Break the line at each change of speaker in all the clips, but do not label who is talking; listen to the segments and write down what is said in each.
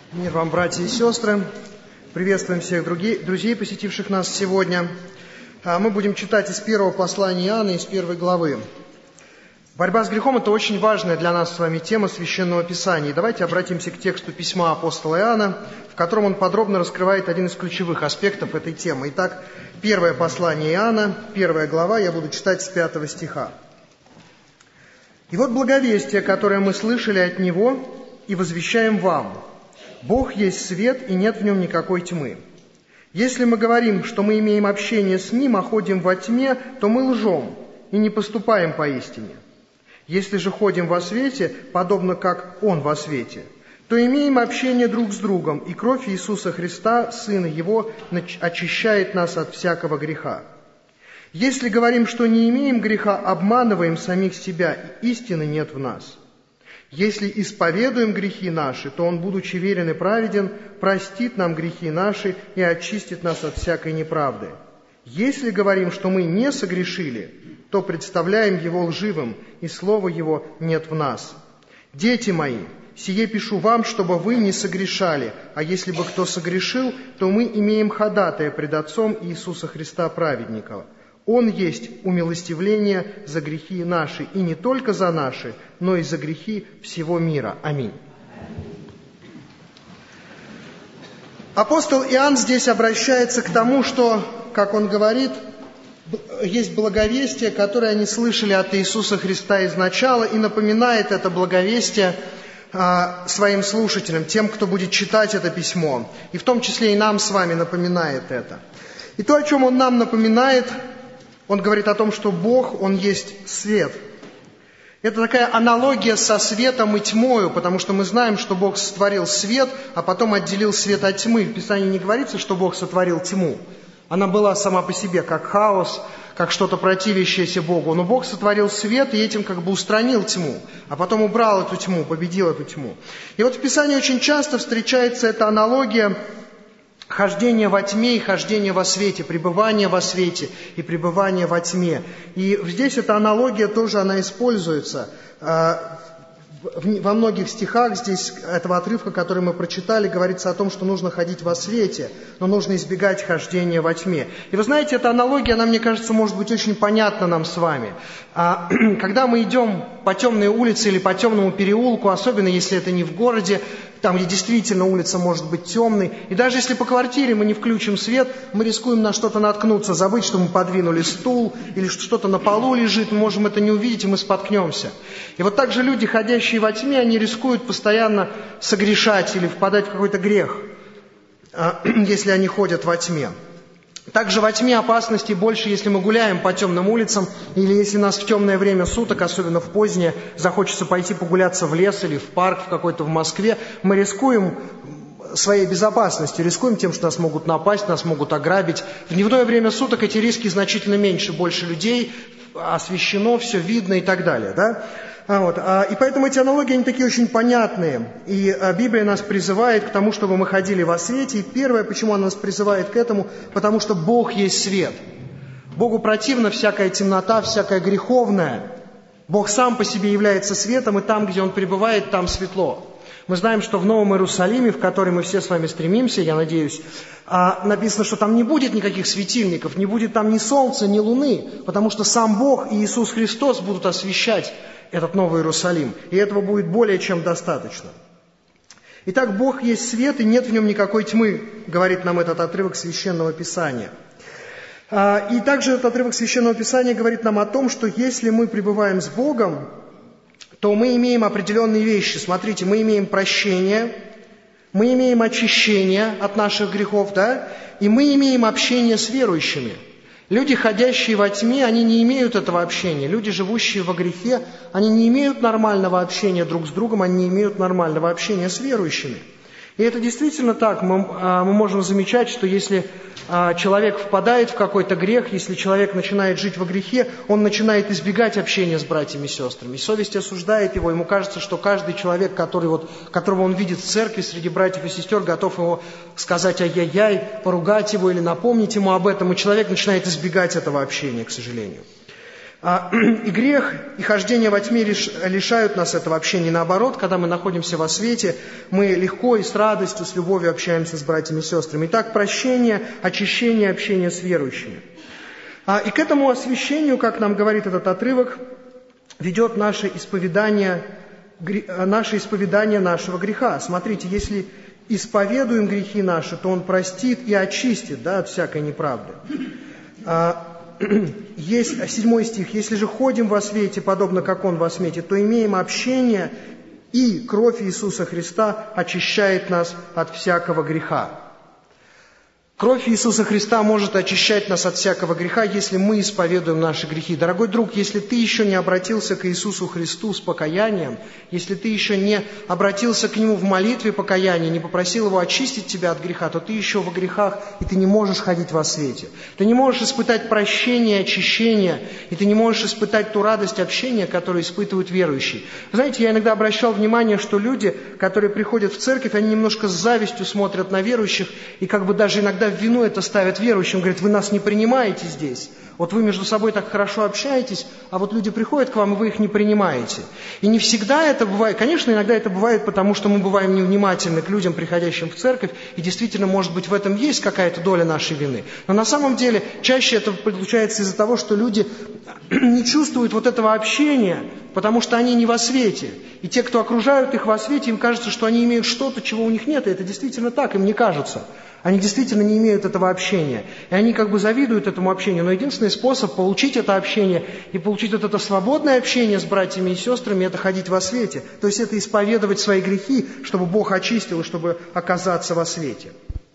Мир вам, братья и сестры. Приветствуем всех друзей, посетивших нас сегодня. Мы будем читать из первого послания Иоанна, из 1 главы. Борьба с грехом – это очень важная для нас с вами тема Священного Писания. И давайте обратимся к тексту письма апостола Иоанна, в котором он подробно раскрывает один из ключевых аспектов этой темы. Итак, первое послание Иоанна, 1 глава, я буду читать с 5 стиха. «И вот благовестие, которое мы слышали от Него, и возвещаем вам. Бог есть свет, и нет в нем никакой тьмы. Если мы говорим, что мы имеем общение с Ним, а ходим во тьме, то мы лжем и не поступаем поистине. Если же ходим во свете, подобно как Он во свете, то имеем общение друг с другом, и кровь Иисуса Христа, Сына Его, очищает нас от всякого греха. Если говорим, что не имеем греха, обманываем самих себя, и истины нет в нас. Если исповедуем грехи наши, то Он, будучи верен и праведен, простит нам грехи наши и очистит нас от всякой неправды. Если говорим, что мы не согрешили, то представляем Его лживым, и слова Его нет в нас. Дети мои, сие пишу вам, чтобы вы не согрешали, а если бы кто согрешил, то мы имеем ходатая пред Отцом Иисуса Христа праведника. Он есть умилостивление за грехи наши, и не только за наши, но и за грехи всего мира. Аминь». Апостол Иоанн здесь обращается к тому, что, как он говорит, есть благовестие, которое они слышали от Иисуса Христа изначала, и напоминает это благовестие своим слушателям, тем, кто будет читать это письмо. И в том числе и нам с вами напоминает это. И то, о чем он нам напоминает, он говорит о том, что Бог, Он есть свет. Это такая аналогия со светом и тьмою, потому что мы знаем, что Бог сотворил свет, а потом отделил свет от тьмы. В Писании не говорится, что Бог сотворил тьму. Она была сама по себе, как хаос, как что-то противящееся Богу. Но Бог сотворил свет и этим как бы устранил тьму, а потом убрал эту тьму, победил эту тьму. И вот в Писании очень часто встречается эта аналогия хождение во тьме и хождение во свете, пребывание во свете и пребывание во тьме. И здесь эта аналогия тоже, она используется. Во многих стихах здесь этого отрывка, который мы прочитали, говорится о том, что нужно ходить во свете, но нужно избегать хождения во тьме. И вы знаете, эта аналогия, она, мне кажется, может быть очень понятна нам с вами. Когда мы идем по темной улице или по темному переулку, особенно если это не в городе, там, где действительно улица может быть темной, и даже если по квартире мы не включим свет, мы рискуем на что-то наткнуться, забыть, что мы подвинули стул, или что-то на полу лежит, мы можем это не увидеть, и мы споткнемся. И вот так же люди, ходящие во тьме, они рискуют постоянно согрешать или впадать в какой-то грех, если они ходят во тьме. Также во тьме опасностей больше, если мы гуляем по темным улицам, или если нас в темное время суток, особенно в позднее, захочется пойти погуляться в лес или в парк в какой-то в Москве, мы рискуем своей безопасностью, рискуем тем, что нас могут напасть, нас могут ограбить. В дневное время суток эти риски значительно меньше, больше людей, освещено, все видно и так далее, да? И поэтому эти аналогии, они такие очень понятные. И Библия нас призывает к тому, чтобы мы ходили во свете. И первое, почему она нас призывает к этому, потому что Бог есть свет. Богу противна всякая темнота, всякая греховная. Бог сам по себе является светом, и там, где Он пребывает, там светло. Мы знаем, что в Новом Иерусалиме, в который мы все с вами стремимся, я надеюсь, написано, что там не будет никаких светильников, не будет там ни солнца, ни луны, потому что сам Бог и Иисус Христос будут освещать этот Новый Иерусалим, и этого будет более чем достаточно. Итак, Бог есть свет, и нет в нем никакой тьмы, говорит нам этот отрывок Священного Писания. И также этот отрывок Священного Писания говорит нам о том, что если мы пребываем с Богом, то мы имеем определенные вещи. Смотрите, мы имеем прощение, мы имеем очищение от наших грехов, да, и мы имеем общение с верующими. Люди, ходящие во тьме, они не имеют этого общения. Люди, живущие во грехе, они не имеют нормального общения друг с другом, они не имеют нормального общения с верующими. И это действительно так. Мы можем замечать, что если человек впадает в какой-то грех, если человек начинает жить во грехе, он начинает избегать общения с братьями и сестрами. И совесть осуждает его. Ему кажется, что каждый человек, которого он видит в церкви среди братьев и сестер, готов его сказать ай-яй-яй, поругать его или напомнить ему об этом. И человек начинает избегать этого общения, к сожалению. И грех, и хождение во тьме лишают нас этого общения. Наоборот, когда мы находимся во свете, мы легко и с радостью, с любовью общаемся с братьями и сестрами. Итак, прощение, очищение, общение с верующими. И к этому освящению, как нам говорит этот отрывок, ведет наше исповедание нашего греха. Смотрите, если исповедуем грехи наши, то Он простит и очистит, от всякой неправды. Есть 7 стих. «Если же ходим во свете, подобно как Он во свете, то имеем общение, и кровь Иисуса Христа очищает нас от всякого греха». Кровь Иисуса Христа может очищать нас от всякого греха, если мы исповедуем наши грехи. Дорогой друг, если ты еще не обратился к Иисусу Христу с покаянием, если ты еще не обратился к Нему в молитве покаяния, не попросил Его очистить тебя от греха, то ты еще во грехах, и ты не можешь ходить во свете. Ты не можешь испытать прощение, очищение, и ты не можешь испытать ту радость общения, которую испытывают верующие. Вы знаете, я иногда обращал внимание, что люди, которые приходят в церковь, они немножко с завистью смотрят на верующих, и как бы даже иногда в вину это ставят верующим, говорят, вы нас не принимаете здесь. Вот вы между собой так хорошо общаетесь, а вот люди приходят к вам, и вы их не принимаете. И не всегда это бывает. Конечно, иногда это бывает, потому что мы бываем невнимательны к людям, приходящим в церковь, и действительно, может быть, в этом есть какая-то доля нашей вины. Но на самом деле, чаще это получается из-за того, что люди не чувствуют вот этого общения, потому что они не во свете. И те, кто окружают их во свете, им кажется, что они имеют что-то, чего у них нет, и это действительно так, им не кажется. Они действительно не имеют этого общения. И они как бы завидуют этому общению. Но единственный способ получить это общение и получить вот это свободное общение с братьями и сестрами, это ходить во свете. То есть это исповедовать свои грехи, чтобы Бог очистил и чтобы оказаться во свете.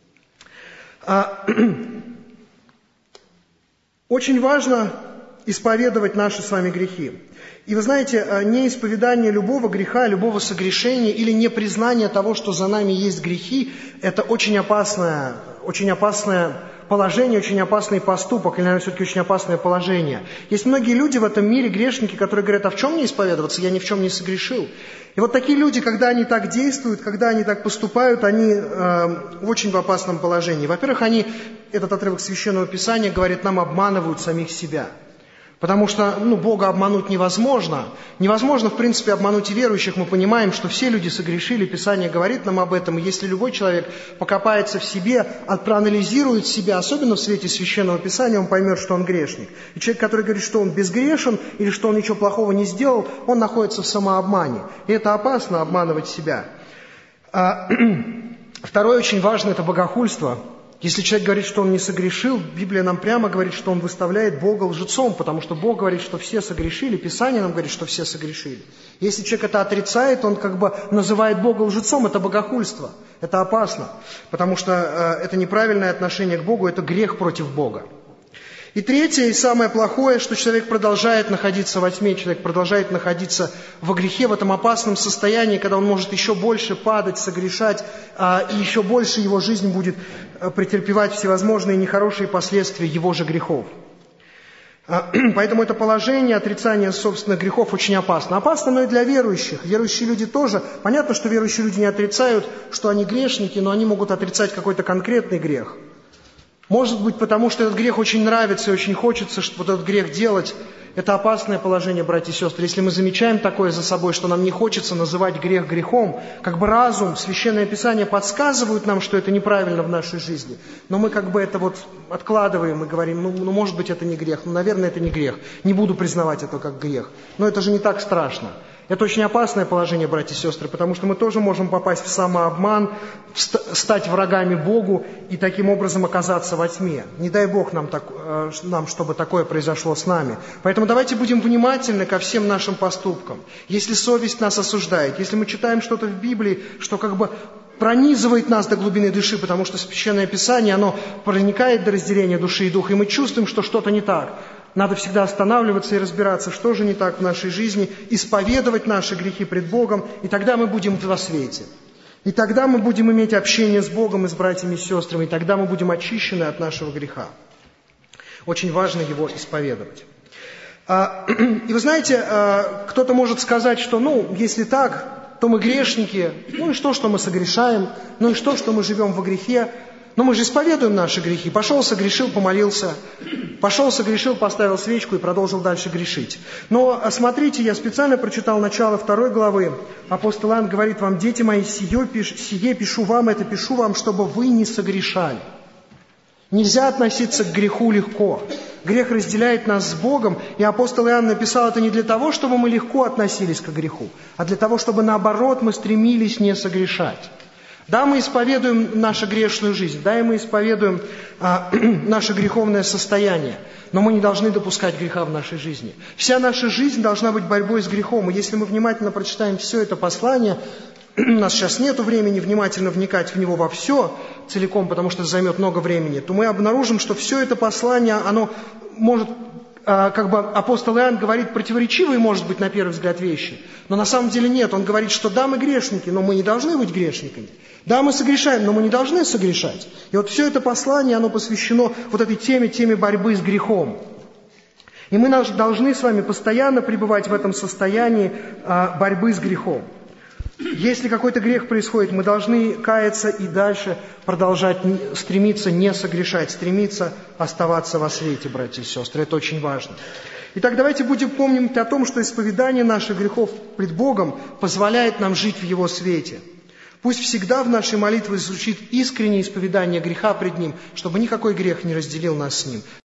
Очень важно исповедовать наши с вами грехи. И вы знаете, неисповедание любого греха, любого согрешения или непризнание того, что за нами есть грехи, это очень опасное положение, очень опасный поступок, или, наверное, все-таки очень опасное положение. Есть многие люди в этом мире, грешники, которые говорят, а в чем мне исповедоваться, я ни в чем не согрешил. И вот такие люди, когда они так действуют, когда они так поступают, они очень в опасном положении. Во-первых, этот отрывок Священного Писания говорит, нам обманывают самих себя. Потому что, Бога обмануть невозможно. Невозможно, в принципе, обмануть и верующих. Мы понимаем, что все люди согрешили, Писание говорит нам об этом. И если любой человек покопается в себе, проанализирует себя, особенно в свете Священного Писания, он поймет, что он грешник. И человек, который говорит, что он безгрешен, или что он ничего плохого не сделал, он находится в самообмане. И это опасно, обманывать себя. Второе, очень важно, это богохульство. Если человек говорит, что он не согрешил, Библия нам прямо говорит, что он выставляет Бога лжецом, потому что Бог говорит, что все согрешили, Писание нам говорит, что все согрешили. Если человек это отрицает, он как бы называет Бога лжецом, это богохульство, это опасно, потому что это неправильное отношение к Богу, это грех против Бога. И третье, и самое плохое, что человек продолжает находиться во тьме, человек продолжает находиться во грехе, в этом опасном состоянии, когда он может еще больше падать, согрешать, и еще больше его жизнь будет претерпевать всевозможные нехорошие последствия его же грехов. Поэтому это положение отрицания собственных грехов очень опасно. Опасно, но и для верующих. Верующие люди тоже. Понятно, что верующие люди не отрицают, что они грешники, но они могут отрицать какой-то конкретный грех. Может быть, потому что этот грех очень нравится и очень хочется, чтобы этот грех делать. Это опасное положение, братья и сестры. Если мы замечаем такое за собой, что нам не хочется называть грех грехом, как бы разум, Священное Писание подсказывают нам, что это неправильно в нашей жизни. Но мы как бы это вот откладываем и говорим, может быть, это не грех, наверное, это не грех. Не буду признавать это как грех. Но это же не так страшно. Это очень опасное положение, братья и сестры, потому что мы тоже можем попасть в самообман, стать врагами Богу и таким образом оказаться во тьме. Не дай Бог нам, чтобы такое произошло с нами. Поэтому давайте будем внимательны ко всем нашим поступкам. Если совесть нас осуждает, если мы читаем что-то в Библии, что как бы пронизывает нас до глубины души, потому что Священное Писание, оно проникает до разделения души и духа, и мы чувствуем, что что-то не так. Надо всегда останавливаться и разбираться, что же не так в нашей жизни, исповедовать наши грехи пред Богом, и тогда мы будем во свете. И тогда мы будем иметь общение с Богом и с братьями и сестрами, и тогда мы будем очищены от нашего греха. Очень важно его исповедовать. И вы знаете, кто-то может сказать, что, если так, то мы грешники, и что мы согрешаем, и что мы живем во грехе. Но мы же исповедуем наши грехи. Пошел, согрешил, помолился. Пошел, согрешил, поставил свечку и продолжил дальше грешить. Но смотрите, я специально прочитал начало 2 главы. Апостол Иоанн говорит вам: «Дети мои, сие пишу вам, это пишу вам, чтобы вы не согрешали». Нельзя относиться к греху легко. Грех разделяет нас с Богом, и апостол Иоанн написал это не для того, чтобы мы легко относились к греху, а для того, чтобы наоборот мы стремились не согрешать. Да, мы исповедуем нашу грешную жизнь, да, и мы исповедуем наше греховное состояние, но мы не должны допускать греха в нашей жизни. Вся наша жизнь должна быть борьбой с грехом, и если мы внимательно прочитаем все это послание, у нас сейчас нет времени внимательно вникать в него во все целиком, потому что это займет много времени, то мы обнаружим, что все это послание, оно может, как бы апостол Иоанн говорит, противоречивые, может быть, на первый взгляд вещи, но на самом деле нет. Он говорит, что да, мы грешники, но мы не должны быть грешниками. Да, мы согрешаем, но мы не должны согрешать. И вот все это послание, оно посвящено вот этой теме борьбы с грехом. И мы должны с вами постоянно пребывать в этом состоянии борьбы с грехом. Если какой-то грех происходит, мы должны каяться и дальше продолжать стремиться не согрешать, стремиться оставаться во свете, братья и сестры. Это очень важно. Итак, давайте будем помнить о том, что исповедание наших грехов пред Богом позволяет нам жить в Его свете. Пусть всегда в нашей молитве звучит искреннее исповедание греха пред Ним, чтобы никакой грех не разделил нас с Ним.